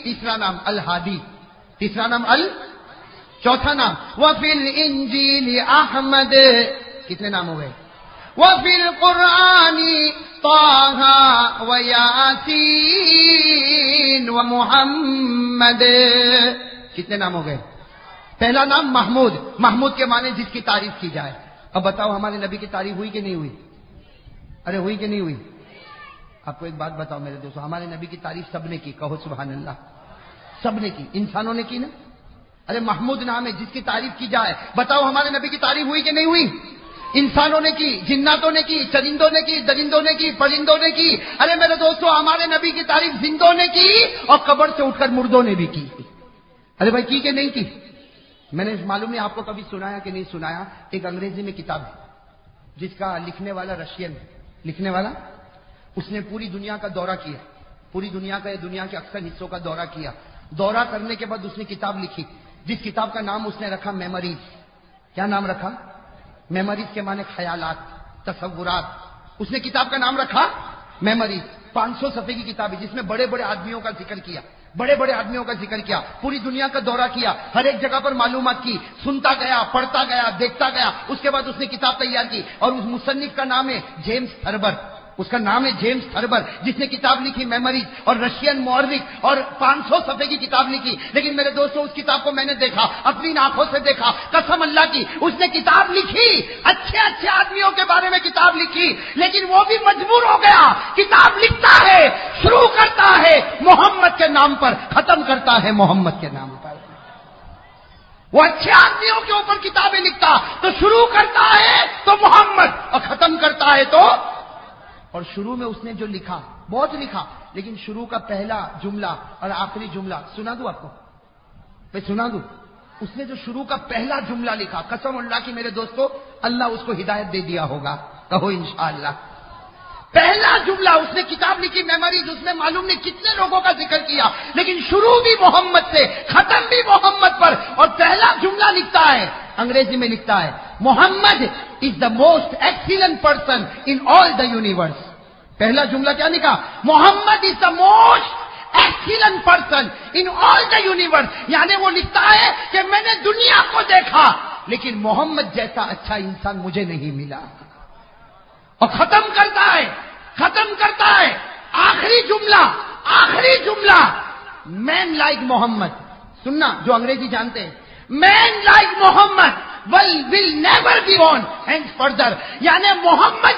تیسرا نام الہادی، تیسرا نام چوتھا نام وفی الانجیل احمد، کتنے نام ہو گئے؟ وفی القرآن طہ ویاسین ومحمد، کتنے نام ہو گئے؟ پہلا نام محمود، محمود کے معنی جس کی تعریف کی جائے۔ اب بتاؤ ہمارے نبی کی تعریف ہوئی کہ نہیں ہوئی؟ ارے ہوئی کہ نہیں ہوئی؟ آپ کو ایک بات بتاؤ میرے دوستو، ہمارے نبی کی تعریف سب نے کی، کہو سبحان اللہ، سب نے کی، انسانوں نے کی نا؟ ارے محمود نام ہے جس کی تعریف کی جائے، بتاؤ ہمارے نبی کی تعریف ہوئی کہ نہیں ہوئی؟ انسانوں نے کی، جناتوں نے کی، چرندوں نے کی، درندوں نے کی، پرندوں نے کی۔ ارے میرے دوستو ہمارے نبی کی تعریف زندوں نے کی اور قبر سے اٹھ کر مردوں نے بھی کی۔ ارے بھائی کی کہ نہیں کی؟ میں نے معلوم نہیں آپ کو کبھی سنایا کہ نہیں سنایا، ایک انگریزی میں کتاب ہے جس کا لکھنے والا رشین ہے، لکھنے والا اس نے پوری دنیا کا دورہ کیا، پوری دنیا کا، دنیا کے اکثر حصوں کا دورہ کیا۔ دورہ کرنے کے بعد اس نے کتاب لکھی، جس کتاب کا نام اس نے رکھا میموریز۔ کیا نام رکھا؟ میموریز کے معنی خیالات، تصورات۔ اس نے کتاب کا نام رکھا میموریز۔ 500 صفحے کی کتاب ہے جس میں بڑے بڑے آدمیوں کا ذکر کیا، بڑے بڑے آدمیوں کا ذکر کیا، پوری دنیا کا دورہ کیا، ہر ایک جگہ پر معلومات کی، سنتا گیا، پڑھتا گیا، دیکھتا گیا۔ اس کے بعد اس نے کتاب تیار کی اور اس مصنف کا نام ہے جیمز تھربر، اس کا نام ہے جیمز تھربر، جس نے کتاب لکھی میموریز، اور رشین مورخ، اور 500 صفحے کی کتاب لکھی۔ لیکن میرے دوستوں اس کتاب کو میں نے دیکھا، اپنی آنکھوں سے دیکھا، قسم اللہ کی، اس نے کتاب لکھی، اچھے اچھے آدمیوں کے بارے میں کتاب لکھی، لیکن وہ بھی مجبور ہو گیا۔ کتاب لکھتا ہے، شروع کرتا ہے محمد کے نام پر، ختم کرتا ہے محمد کے نام پر۔ وہ اچھے آدمیوں کے اوپر کتابیں لکھتا تو شروع کرتا ہے تو محمد اور ختم کرتا ہے تو، اور شروع میں اس نے جو لکھا بہت لکھا، لیکن شروع کا پہلا جملہ اور آخری جملہ سنا دوں آپ کو؟ میں سنا دوں؟ اس نے جو شروع کا پہلا جملہ لکھا، قسم اللہ کی میرے دوستو اللہ اس کو ہدایت دے دیا ہوگا، کہو انشاءاللہ۔ پہلا جملہ اس نے کتاب لکھی میموریز، اس میں معلوم نہیں کتنے لوگوں کا ذکر کیا، لیکن شروع بھی محمد سے، ختم بھی محمد پر، اور پہلا جملہ لکھتا ہے، انگریزی میں لکھتا ہے Muhammad is the most excellent person in all the universe. پہلا جملہ کیا لکھا؟ Muhammad is the most excellent person in all the universe, یعنی وہ لکھتا ہے کہ میں نے دنیا کو دیکھا لیکن محمد جیسا اچھا انسان مجھے نہیں ملا، اور ختم کرتا ہے آخری جملہ مین لائک محمد۔ سننا جو انگریزی جانتے ہیں، man like Muhammad will never be born hence further، یعنی محمد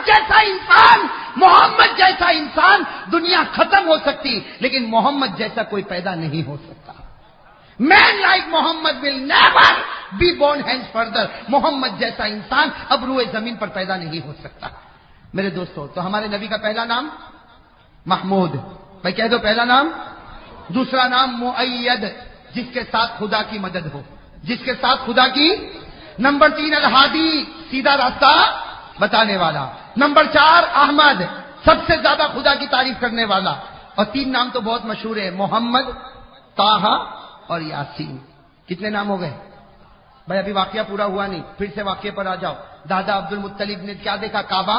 جیسا انسان دنیا ختم ہو سکتی لیکن محمد جیسا کوئی پیدا نہیں ہو سکتا۔ Man like Muhammad will never be born hence further، Muhammad جیسا انسان اب روئے زمین پر پیدا نہیں ہو سکتا۔ میرے دوستو تو ہمارے نبی کا پہلا نام محمود، بھائی کہہ دو پہلا نام۔ دوسرا نام مؤید، جس کے ساتھ خدا کی مدد ہو، جس کے ساتھ خدا کی۔ نمبر 3 الہادی، سیدھا راستہ بتانے والا۔ نمبر 4 احمد، سب سے زیادہ خدا کی تعریف کرنے والا۔ اور 3 نام تو بہت مشہور ہے، محمد، طہ اور یاسین۔ کتنے نام ہو گئے بھائی؟ ابھی واقعہ پورا ہوا نہیں، پھر سے واقعے پر آ جاؤ۔ دادا عبد المطلب نے کیا دیکھا؟ کعبہ،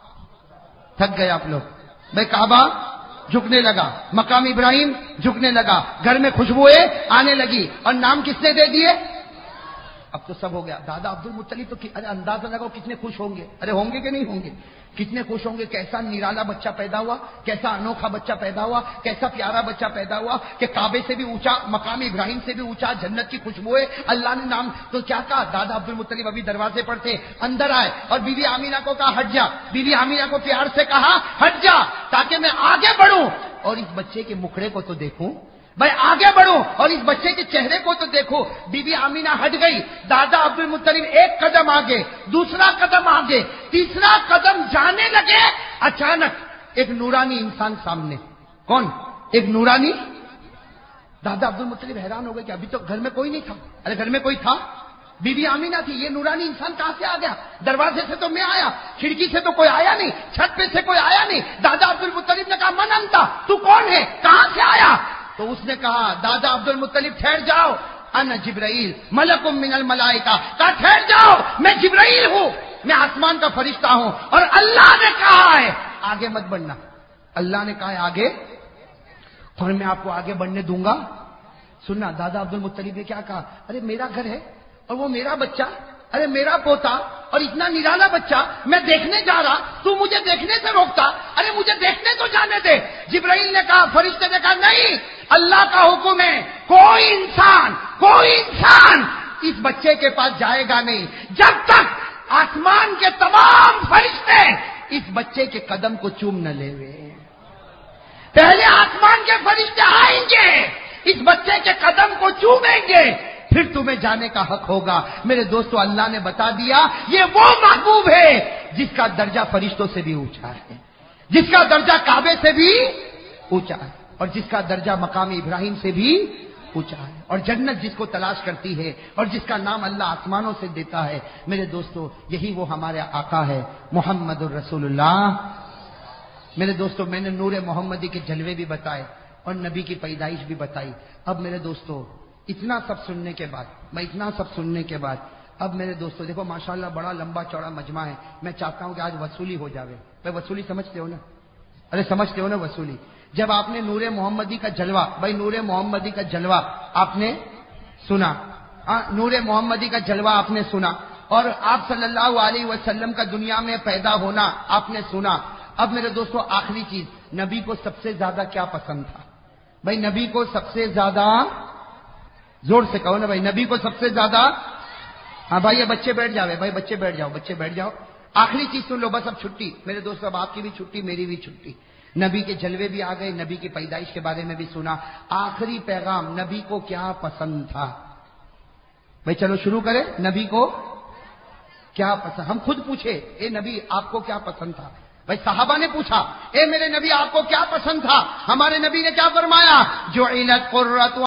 تھک گئے آپ لوگ بھائی، کعبہ جھکنے لگا، مقام ابراہیم جھکنے لگا، گھر میں خوشبوئیں آنے لگی، اور نام کس نے دے دیے؟ اب تو سب ہو گیا۔ دادا عبد المطلب تو ارے اندازہ لگاؤ کتنے خوش ہوں گے، ارے ہوں گے کہ نہیں ہوں گے؟ کتنے خوش ہوں گے، کیسا نرالا بچہ پیدا ہوا، کیسا انوکھا بچہ پیدا ہوا، کیسا پیارا بچہ پیدا ہوا کہ کعبے سے بھی اونچا، مقام ابراہیم سے بھی اونچا، جنت کی خوشبوئیں، اللہ نے نام تو کیا کہا؟ دادا عبد المطلب ابھی دروازے پر تھے، اندر آئے اور بی بی آمینہ کو کہا ہٹ جا، بی بی آمینہ کو پیار سے کہا ہٹ جا تاکہ میں آگے بڑھوں اور اس بچے کے مکھڑے کو تو دیکھوں، بھائی آگے بڑھو اور اس بچے کے چہرے کو تو دیکھو۔ بی بی آمینہ ہٹ گئی، دادا عبد المطلب ایک قدم آگے، دوسرا قدم آگے، تیسرا قدم جانے لگے، اچانک ایک نورانی انسان سامنے۔ کون؟ ایک نورانی۔ دادا عبد المطلب حیران ہو گئے کہ ابھی تو گھر میں کوئی نہیں تھا۔ ارے گھر میں کوئی تھا؟ بی بی آمینہ تھی، یہ نورانی انسان کہاں سے آ گیا؟ دروازے سے تو میں آیا، کھڑکی سے تو کوئی آیا نہیں، چھت پہ سے کوئی آیا نہیں۔ دادا عبد المطلب نے کہا من انتا، تو کون ہے، کہاں سے آیا؟ تو اس نے کہا دادا عبد المطلب ٹھہر جاؤ، انا جبرائیل ملک من الملائکہ، کہا ٹھہر جاؤ میں جبرائیل ہوں، میں آسمان کا فرشتہ ہوں، اور اللہ نے کہا ہے آگے مت بڑھنا، اللہ نے کہا ہے آگے، और मैं आपको आगे बढ़ने दूंगा। सुनना, दादा अब्दुल मुत्तलिब ने क्या कहा, अरे मेरा घर है और वो मेरा बच्चा, अरे मेरा पोता और इतना निराला बच्चा, मैं देखने जा रहा, तू मुझे देखने से रोकता, अरे मुझे देखने तो जाने दे। जिब्राइल ने कहा, फरिश्ते ने कहा, नहीं, अल्लाह का हुक्म है, कोई इंसान इस बच्चे के पास जाएगा नहीं जब तक आसमान के तमाम फरिश्ते इस बच्चे के कदम को चूम न लेवे। पहले आसमान के फरिश्ते आएंगे, इस बच्चे के कदम को चूमेंगे, फिर तुम्हें जाने का हक होगा। मेरे दोस्तों, अल्लाह ने बता दिया, ये वो महबूब है जिसका दर्जा फरिश्तों से भी ऊंचा है, जिसका दर्जा काबे से भी ऊंचा है, और जिसका दर्जा मकाम इब्राहिम से भी ऊंचा है, और जन्नत जिसको तलाश करती है और जिसका नाम अल्लाह आसमानों से देता है। मेरे दोस्तों, यही वो हमारे आका है, मुहम्मदुर रसूलुल्लाह। मेरे दोस्तों, मैंने नूरे मोहम्मदी के जलवे भी बताए और नबी की पैदाइश भी बताई। अब मेरे दोस्तों, इतना सब सुनने के बाद अब मेरे दोस्तों देखो, माशाल्लाह बड़ा लंबा चौड़ा मजमा है। मैं चाहता हूं कि आज वसूली हो जावे। भाई वसूली समझते हो ना? अरे समझते हो ना वसूली? जब आपने नूरे मोहम्मदी का जलवा, भाई नूरे मोहम्मदी का जलवा आपने सुना, नूरे मोहम्मदी का जलवा आपने सुना, और आप सल्लल्लाहु अलैहि वसल्लम का दुनिया में पैदा होना आपने सुना। अब मेरे दोस्तों, आखिरी चीज, नबी को सबसे ज्यादा क्या पसंद था? भाई नबी को सबसे ज्यादा, जोर से कहो ना भाई, नबी को सबसे ज्यादा, हाँ भाई ये बच्चे बैठ जावे, भाई बच्चे बैठ जाओ। आखिरी चीज सुन लो, बस अब छुट्टी। मेरे दोस्तों, अब आपकी भी छुट्टी, मेरी भी छुट्टी। नबी के जलवे भी आ गए, नबी की पैदाइश के बारे में भी सुना। आखिरी पैगाम, नबी को क्या पसंद था? भाई चलो शुरू करें। नबी को क्या पसंद? हम खुद पूछे, ए नबी आपको क्या पसंद था? भाई साहबा ने पूछा, ए मेरे नबी आपको क्या पसंद था? हमारे नबी ने क्या फरमाया? जो इलत कुर्रत